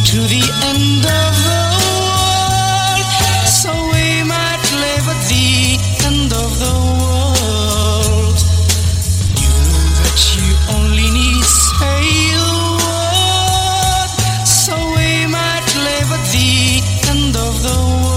to the end of the world, so we might live at the end of the world. You know that you only need say a word, so we might live at the end of the world.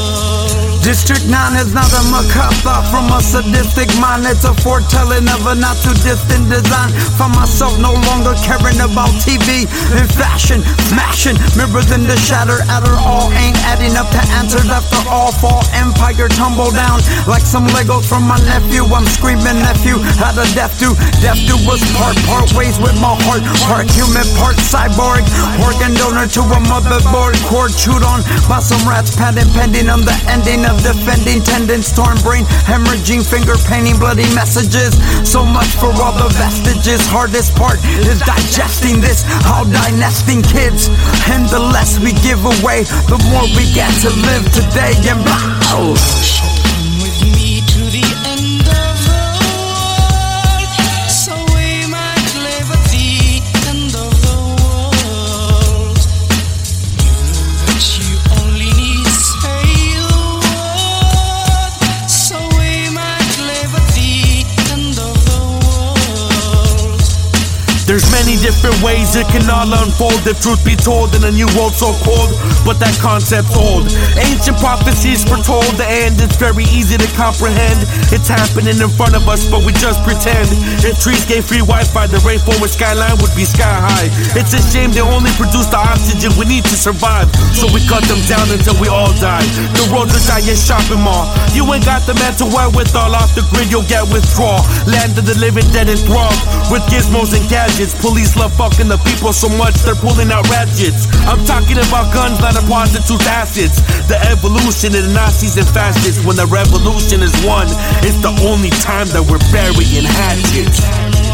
District 9 is not a macabre thought from a sadistic mind. It's a foretelling of a not too distant design. Find myself no longer caring about TV and fashion, smashing mirrors in the shatter at her all. Ain't adding up to answers after all. Fall empire tumble down like some Legos from my nephew. I'm screaming nephew, how the deaf do. Deaf do was part ways with my heart. Part human, part cyborg. Organ donor to a motherboard. Cord chewed on by some rats. Patent pending on the ending of defending tendons, torn brain, hemorrhaging, finger painting, bloody messages. So much for all the vestiges. Hardest part is digesting this. How nesting kids, and the less we give away, the more we get to live today. And come with me to the end of the world, so we might live at the end of the world. You know that you only need say a word, so we might live at the end of the world. There's many different ways it can all unfold, if truth be told, in a new world so cold, but that concept's old. Ancient prophecies foretold the end, it's very easy to comprehend. It's happening in front of us, but we just pretend. If trees gave free Wi-Fi, the rainforest skyline would be sky high. It's a shame they only produce the oxygen we need to survive, so we cut them down until we all die. The roads are giant shopping mall. You ain't got the mental wherewithal, off the grid you'll get withdrawal. Land of the living dead enthralled with gizmos and gadgets. Police love fucking the people so much they're pulling out ratchets. I'm talking about guns, not a prostitute's assets. The evolution of the Nazis and fascists. When the revolution is won, it's the only time that we're burying hatchets.